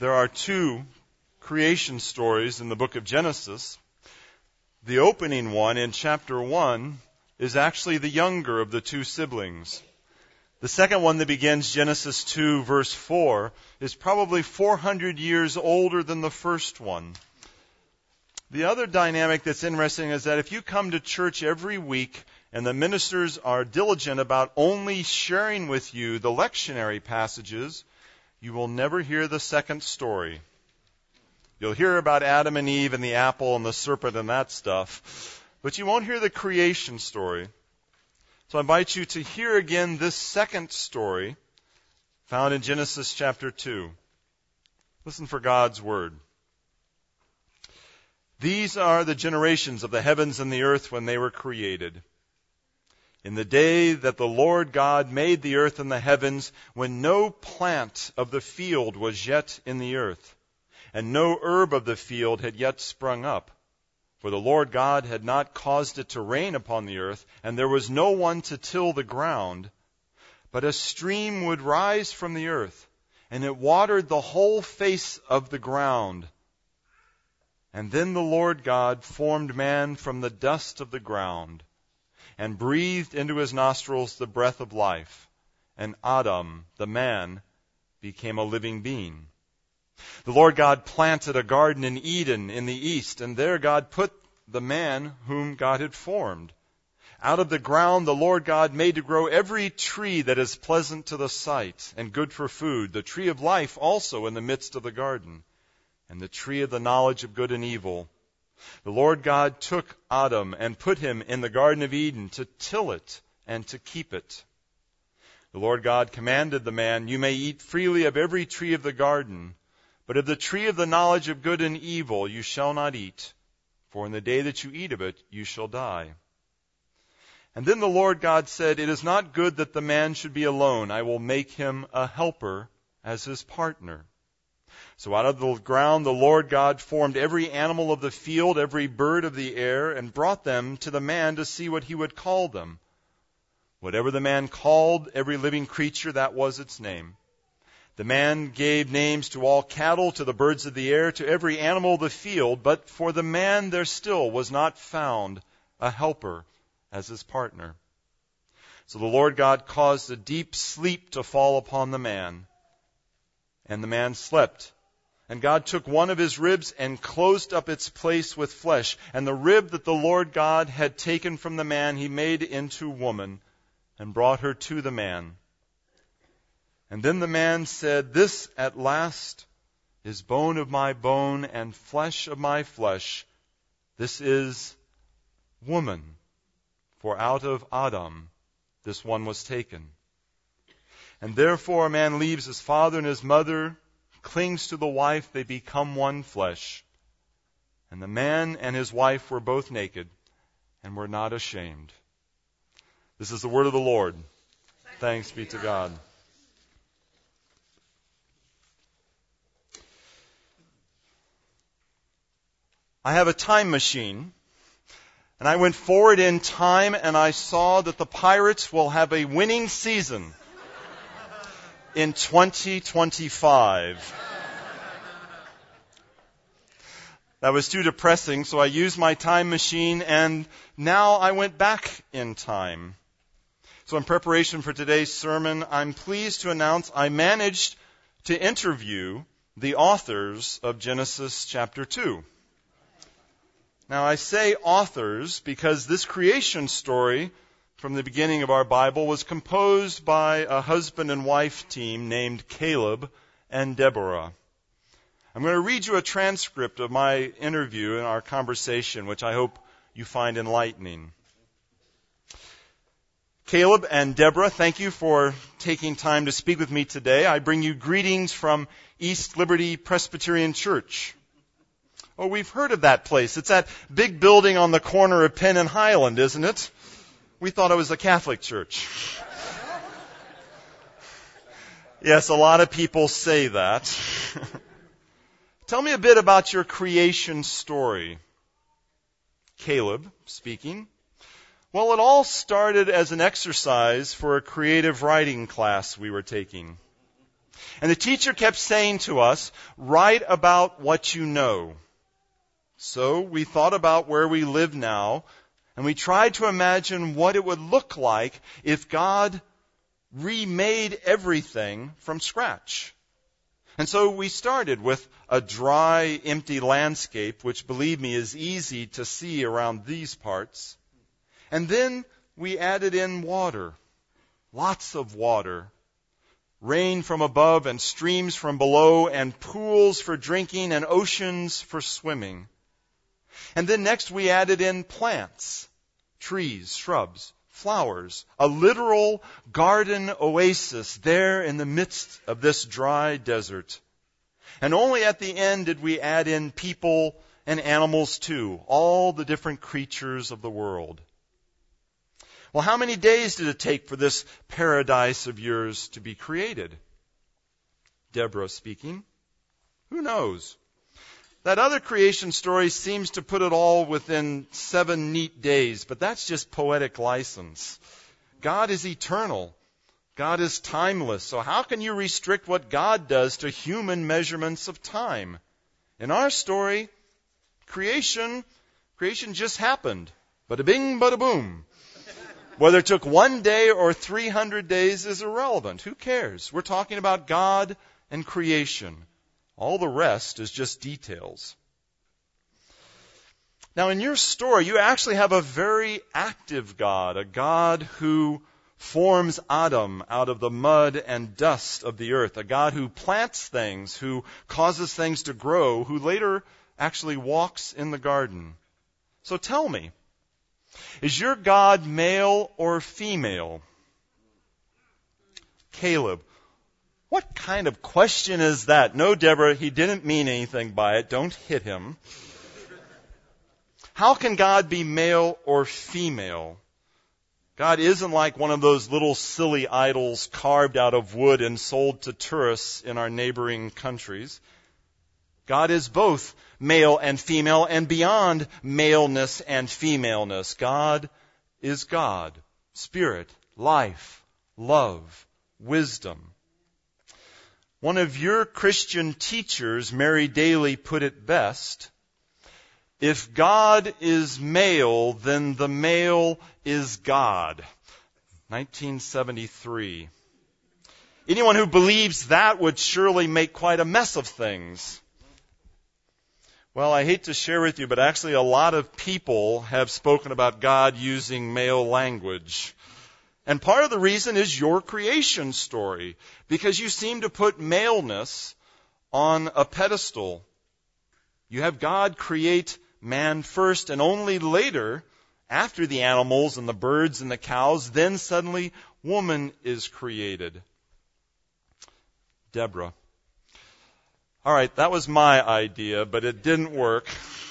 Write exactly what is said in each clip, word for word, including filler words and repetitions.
there are two creation stories in the book of Genesis. The opening one in chapter one is actually the younger of the two siblings. The second one that begins Genesis two verse four is probably four hundred years older than the first one. The other dynamic that's interesting is that if you come to church every week and the ministers are diligent about only sharing with you the lectionary passages, you will never hear the second story. You'll hear about Adam and Eve and the apple and the serpent and that stuff, but you won't hear the creation story. So I invite you to hear again this second story found in Genesis chapter two. Listen for God's word. These are the generations of the heavens and the earth when they were created. In the day that the Lord God made the earth and the heavens, when no plant of the field was yet in the earth, and no herb of the field had yet sprung up, for the Lord God had not caused it to rain upon the earth, and there was no one to till the ground, but a stream would rise from the earth, and it watered the whole face of the ground. And then the Lord God formed man from the dust of the ground, and breathed into his nostrils the breath of life, and Adam, the man, became a living being. The Lord God planted a garden in Eden in the east, and there God put the man whom God had formed. Out of the ground the Lord God made to grow every tree that is pleasant to the sight and good for food, the tree of life also in the midst of the garden, and the tree of the knowledge of good and evil. The Lord God took Adam and put him in the Garden of Eden to till it and to keep it. The Lord God commanded the man, "You may eat freely of every tree of the garden, but of the tree of the knowledge of good and evil you shall not eat, for in the day that you eat of it you shall die." And then the Lord God said, "It is not good that the man should be alone. I will make him a helper as his partner." So out of the ground the Lord God formed every animal of the field, every bird of the air, and brought them to the man to see what he would call them. Whatever the man called every living creature, that was its name. The man gave names to all cattle, to the birds of the air, to every animal of the field, but for the man there still was not found a helper as his partner. So the Lord God caused a deep sleep to fall upon the man, and the man slept. And God took one of his ribs and closed up its place with flesh. And the rib that the Lord God had taken from the man he made into woman, and brought her to the man. And then the man said, "This at last is bone of my bone and flesh of my flesh. This is woman, for out of Adam this one was taken. And therefore a man leaves his father and his mother, clings to the wife, they become one flesh. And the man and his wife were both naked and were not ashamed." This is the word of the Lord. Thanks be to God. I have a time machine, and I went forward in time and I saw that the Pirates will have a winning season in twenty twenty-five. That was too depressing, so I used my time machine, and now I went back in time. So in preparation for today's sermon, I'm pleased to announce I managed to interview the authors of Genesis chapter two. Now I say authors because this creation story from the beginning of our Bible was composed by a husband and wife team named Caleb and Deborah. I'm going to read you a transcript of my interview and our conversation, which I hope you find enlightening. Caleb and Deborah, thank you for taking time to speak with me today. I bring you greetings from East Liberty Presbyterian Church. Oh, we've heard of that place. It's that big building on the corner of Penn and Highland, isn't it? We thought it was a Catholic church. Yes, a lot of people say that. Tell me a bit about your creation story. Caleb speaking. Well, it all started as an exercise for a creative writing class we were taking. And the teacher kept saying to us, write about what you know. So we thought about where we live now, and we tried to imagine what it would look like if God remade everything from scratch. And so we started with a dry, empty landscape, which, believe me, is easy to see around these parts. And then we added in water, lots of water, rain from above and streams from below, and pools for drinking and oceans for swimming. And then next we added in plants, trees, shrubs, flowers, a literal garden oasis there in the midst of this dry desert. And only at the end did we add in people and animals too, all the different creatures of the world. Well, how many days did it take for this paradise of yours to be created? Deborah speaking. Who knows? That other creation story seems to put it all within seven neat days, but that's just poetic license. God is eternal. God is timeless. So how can you restrict what God does to human measurements of time? In our story, creation, creation just happened. Bada bing, bada boom. Whether it took one day or three hundred days is irrelevant. Who cares? We're talking about God and creation. All the rest is just details. Now, in your story, you actually have a very active God, a God who forms Adam out of the mud and dust of the earth, a God who plants things, who causes things to grow, who later actually walks in the garden. So tell me, is your God male or female? Caleb. What kind of question is that? No, Deborah, he didn't mean anything by it. Don't hit him. How can God be male or female? God isn't like one of those little silly idols carved out of wood and sold to tourists in our neighboring countries. God is both male and female and beyond maleness and femaleness. God is God, spirit, life, love, wisdom. One of your Christian teachers, Mary Daly, put it best. If God is male, then the male is God. nineteen seventy-three. Anyone who believes that would surely make quite a mess of things. Well, I hate to share with you, but actually a lot of people have spoken about God using male language. And part of the reason is your creation story, because you seem to put maleness on a pedestal. You have God create man first, and only later, after the animals and the birds and the cows, then suddenly woman is created. Deborah. All right, that was my idea, but it didn't work.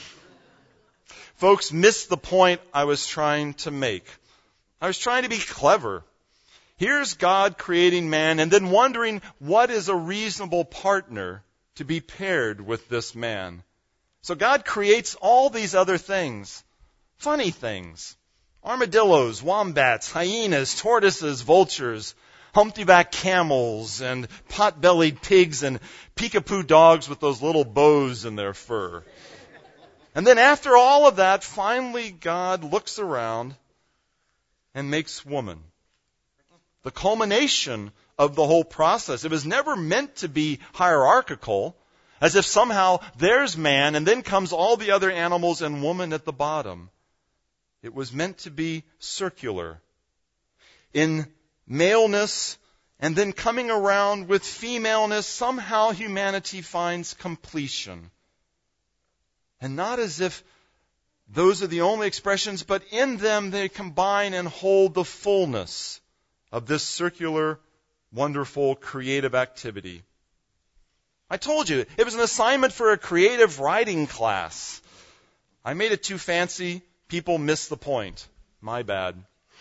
Folks missed the point I was trying to make. I was trying to be clever. Here's God creating man and then wondering what is a reasonable partner to be paired with this man. So God creates all these other things, funny things, armadillos, wombats, hyenas, tortoises, vultures, humpty-back camels, and pot-bellied pigs, and peekapoo dogs with those little bows in their fur. And then after all of that, finally God looks around and makes woman. The culmination of the whole process. It was never meant to be hierarchical, as if somehow there's man and then comes all the other animals and woman at the bottom. It was meant to be circular. In maleness and then coming around with femaleness, somehow humanity finds completion. And not as if those are the only expressions, but in them they combine and hold the fullness of this circular, wonderful, creative activity. I told you, it was an assignment for a creative writing class. I made it too fancy. People missed the point. My bad.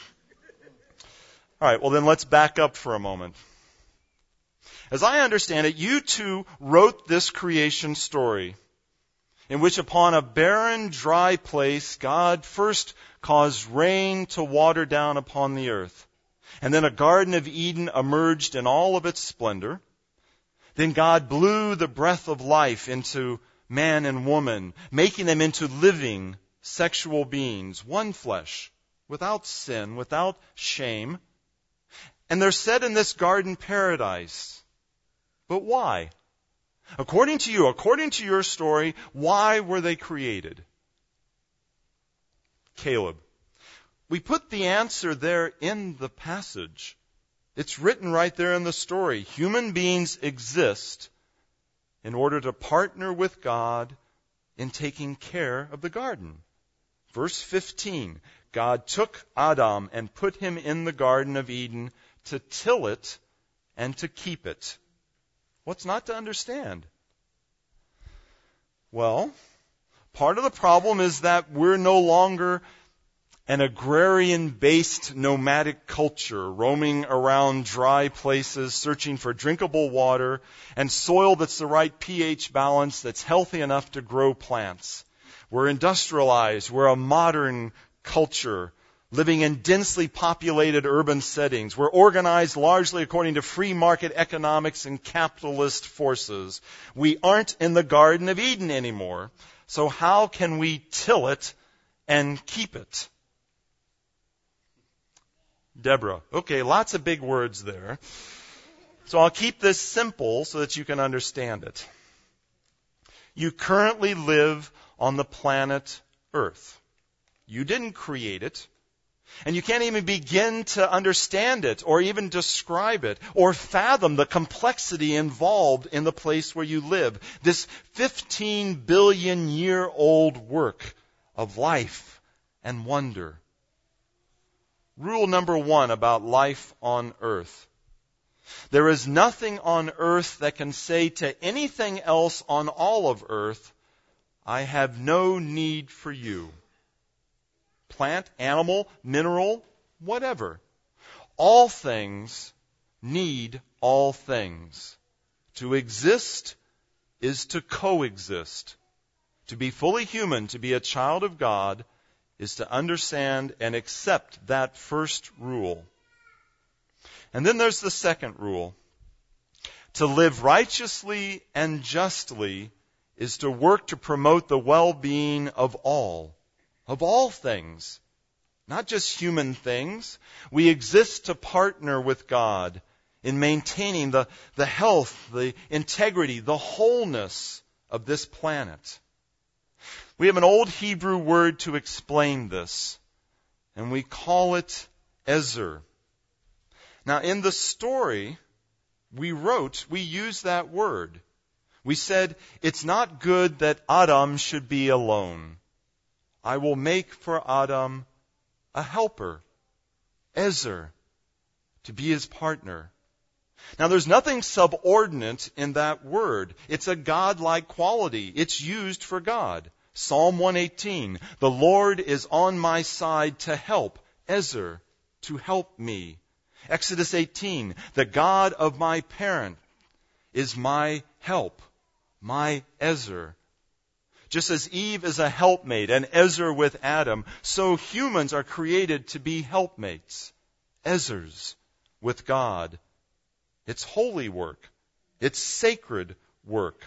All right, well then let's back up for a moment. As I understand it, you two wrote this creation story, in which upon a barren, dry place, God first caused rain to water down upon the earth. And then a Garden of Eden emerged in all of its splendor. Then God blew the breath of life into man and woman, making them into living sexual beings, one flesh, without sin, without shame. And they're set in this garden paradise. But why? According to you, according to your story, why were they created? Caleb. We put the answer there in the passage. It's written right there in the story. Human beings exist in order to partner with God in taking care of the garden. Verse fifteen, God took Adam and put him in the Garden of Eden to till it and to keep it. What's not to understand? Well, part of the problem is that we're no longer an agrarian-based nomadic culture roaming around dry places, searching for drinkable water and soil that's the right pH balance that's healthy enough to grow plants. We're industrialized. We're a modern culture living in densely populated urban settings. We're organized largely according to free market economics and capitalist forces. We aren't in the Garden of Eden anymore. So how can we till it and keep it? Deborah. Okay, lots of big words there. So I'll keep this simple so that you can understand it. You currently live on the planet Earth. You didn't create it. And you can't even begin to understand it or even describe it or fathom the complexity involved in the place where you live. This fifteen billion year old work of life and wonder. Rule number one about life on earth. There is nothing on earth that can say to anything else on all of earth, I have no need for you. Plant, animal, mineral, whatever. All things need all things. To exist is to coexist. To be fully human, to be a child of God, is to understand and accept that first rule. And then there's the second rule. To live righteously and justly is to work to promote the well-being of all, of all things, not just human things. We exist to partner with God in maintaining the, the health, the integrity, the wholeness of this planet. We have an old Hebrew word to explain this, and we call it ezer. Now, in the story we wrote, we used that word. We said, it's not good that Adam should be alone. I will make for Adam a helper, ezer, to be his partner. Now, there's nothing subordinate in that word. It's a God-like quality. It's used for God. Psalm one eighteen, the Lord is on my side to help, ezer, to help me. Exodus eighteen, the God of my parent is my help, my ezer. Just as Eve is a helpmate and ezer with Adam, so humans are created to be helpmates, ezers with God. It's holy work. It's sacred work.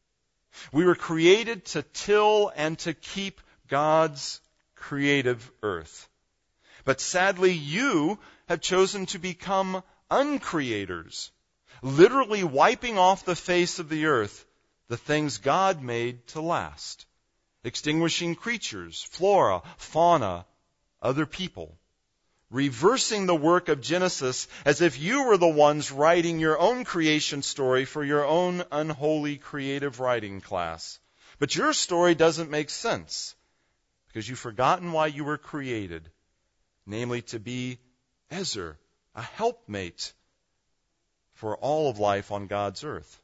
We were created to till and to keep God's creative earth. But sadly, you have chosen to become uncreators, literally wiping off the face of the earth the things God made to last, extinguishing creatures, flora, fauna, other people, reversing the work of Genesis as if you were the ones writing your own creation story for your own unholy creative writing class. But your story doesn't make sense because you've forgotten why you were created, namely to be ezer, a helpmate for all of life on God's earth.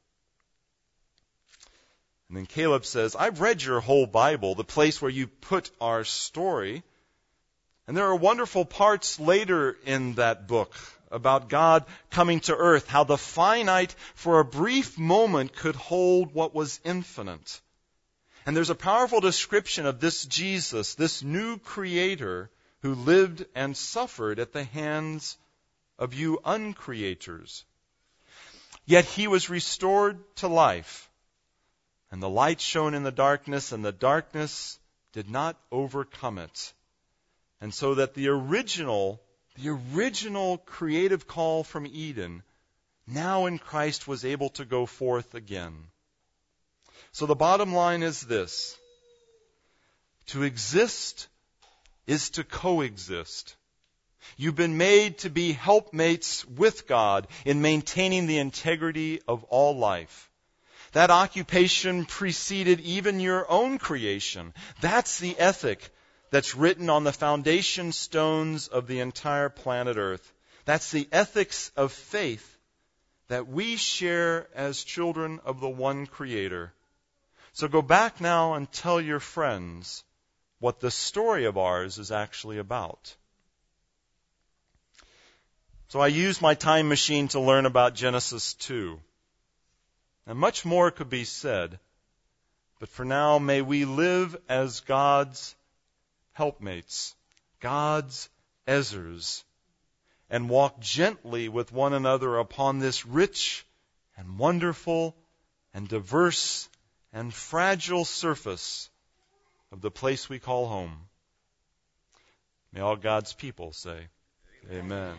And then Caleb says, I've read your whole Bible, the place where you put our story. And there are wonderful parts later in that book about God coming to earth, how the finite for a brief moment could hold what was infinite. And there's a powerful description of this Jesus, this new creator who lived and suffered at the hands of you uncreators. Yet he was restored to life. And the light shone in the darkness, and the darkness did not overcome it. And so that the original, the original creative call from Eden, now in Christ was able to go forth again. So the bottom line is this: to exist is to coexist. You've been made to be helpmates with God in maintaining the integrity of all life. That occupation preceded even your own creation. That's the ethic that's written on the foundation stones of the entire planet Earth. That's the ethics of faith that we share as children of the one Creator. So go back now and tell your friends what the story of ours is actually about. So I used my time machine to learn about Genesis two. And much more could be said, but for now, may we live as God's helpmates, God's Ezras, and walk gently with one another upon this rich and wonderful and diverse and fragile surface of the place we call home. May all God's people say, Amen.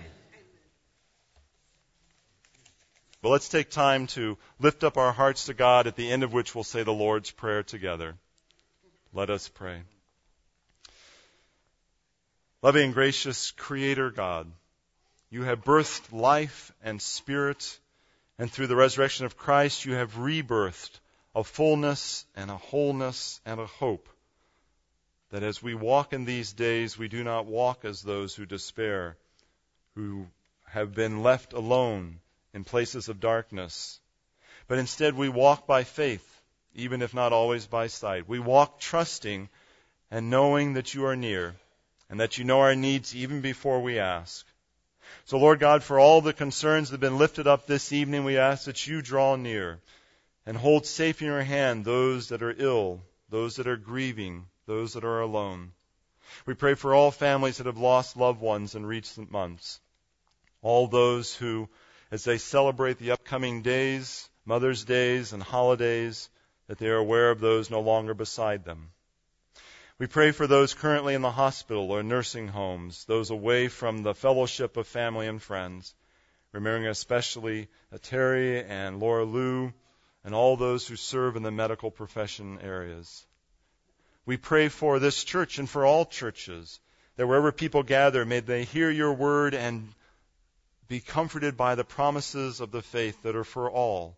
But let's take time to lift up our hearts to God, at the end of which we'll say the Lord's Prayer together. Let us pray. Loving and gracious Creator God, you have birthed life and spirit, and through the resurrection of Christ you have rebirthed a fullness and a wholeness and a hope, that as we walk in these days, we do not walk as those who despair, who have been left alone in places of darkness. But instead we walk by faith, even if not always by sight. We walk trusting and knowing that you are near, and that you know our needs even before we ask. So Lord God, for all the concerns that have been lifted up this evening, we ask that you draw near and hold safe in your hand those that are ill, those that are grieving, those that are alone. We pray for all families that have lost loved ones in recent months, all those who, as they celebrate the upcoming days, Mother's Days and holidays, that they are aware of those no longer beside them. We pray for those currently in the hospital or nursing homes, those away from the fellowship of family and friends, remembering especially Terry and Laura Lou and all those who serve in the medical profession areas. We pray for this church and for all churches, that wherever people gather, may they hear your word and be comforted by the promises of the faith that are for all.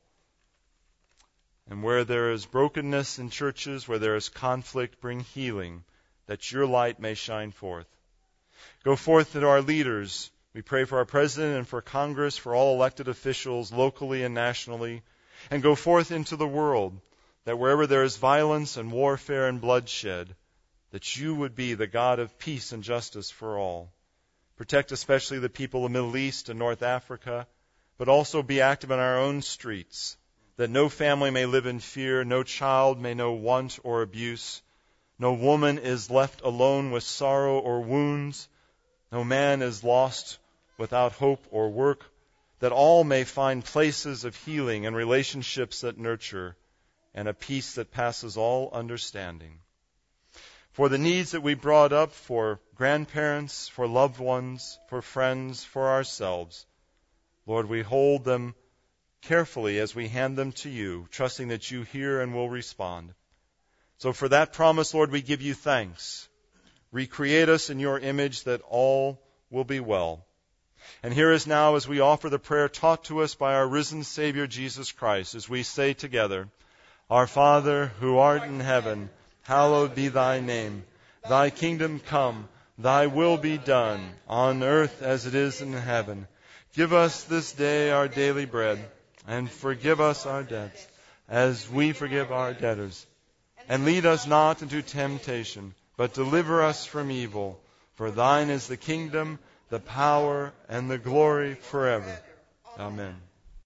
And where there is brokenness in churches, where there is conflict, bring healing, that your light may shine forth. Go forth to our leaders. We pray for our president and for Congress, for all elected officials locally and nationally. And go forth into the world, that wherever there is violence and warfare and bloodshed, that you would be the God of peace and justice for all. Protect especially the people of the Middle East and North Africa, but also be active in our own streets, that no family may live in fear, no child may know want or abuse, no woman is left alone with sorrow or wounds, no man is lost without hope or work, that all may find places of healing and relationships that nurture, and a peace that passes all understanding. For the needs that we brought up for grandparents, for loved ones, for friends, for ourselves, Lord, we hold them carefully as we hand them to you, trusting that you hear and will respond. So for that promise, Lord, we give you thanks. Recreate us in your image that all will be well. And hear us now as we offer the prayer taught to us by our risen Savior Jesus Christ, as we say together, Our Father, who art in heaven, hallowed be thy name. Thy kingdom come, thy will be done, on earth as it is in heaven. Give us this day our daily bread, and forgive us our debts, as we forgive our debtors. And lead us not into temptation, but deliver us from evil. For thine is the kingdom, the power, and the glory forever. Amen.